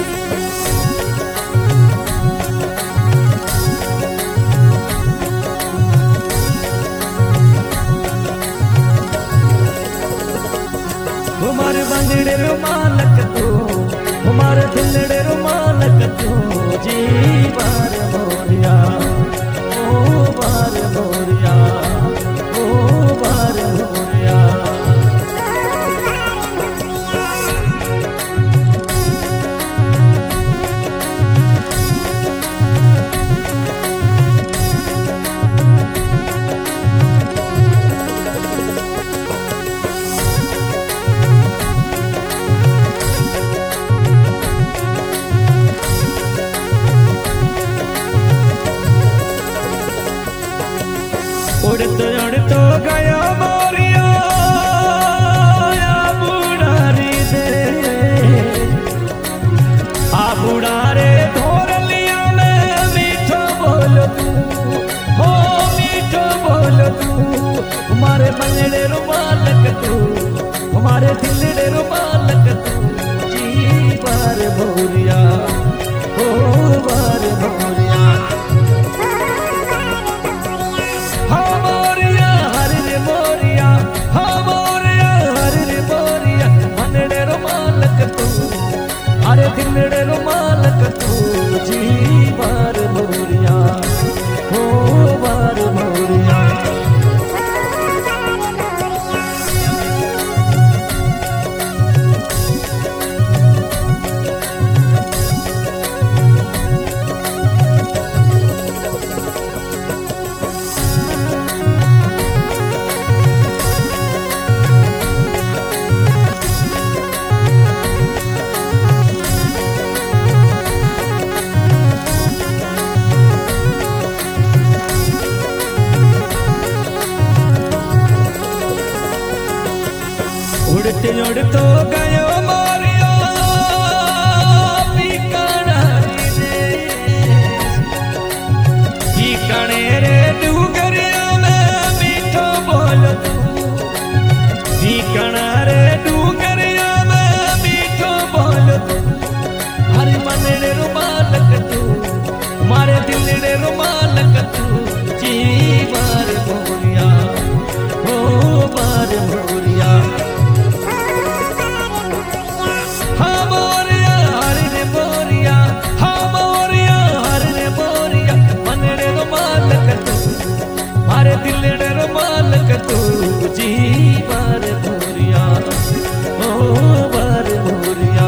हमारे बंदड़े रो मालक तू, हमारे दिलड़े रो मालक तू, जी बार मोरिया, ओ बार मोरिया, ओ बार मोरिया। उड़तो उड़तो गयो मोरिया बुढ़ारी दे, आ बुढ़ारे ढोरलिया में मीठो बोल तू, हो मीठो बोल तू। हमारे बंगड़े रो मालक तू, हमारे दिलड़े रो मालक तू, जी बार मोरिया, हो बार मोरिया। अरे दिलड़े रो मालक तू, जी बार मोरिया, हो बार मोरिया। उड़ते उड़तो गयो मोरिया बीकानेरी देश, बीकाने रे डूगरिया में मीठो बोल तू, बीकाना रे डूगरिया में मीठो बोल तू। हरे मनड़े रो मालक तू, हमारे दिलड़े रो मालक तू, जी बार मोरिया, हो बार मोरिया। दिलड़े रो मालक तू, जी बार मोरिया, ओ बार मोरिया।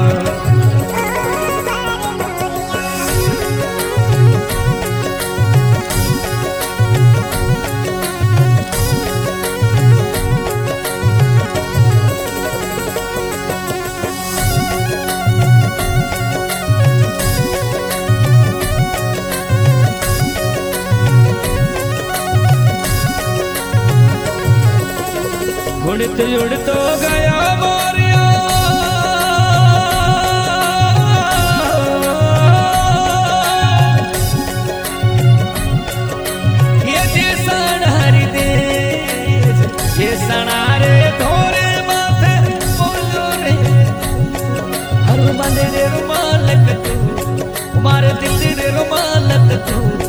उड़ते उड़तो गया मोरिया ये जे सणारी देश, ये सणारे ढोरे माथे बोलो रे। हर बंदे रो मालक तू, हमारे दिल रो मालक तू,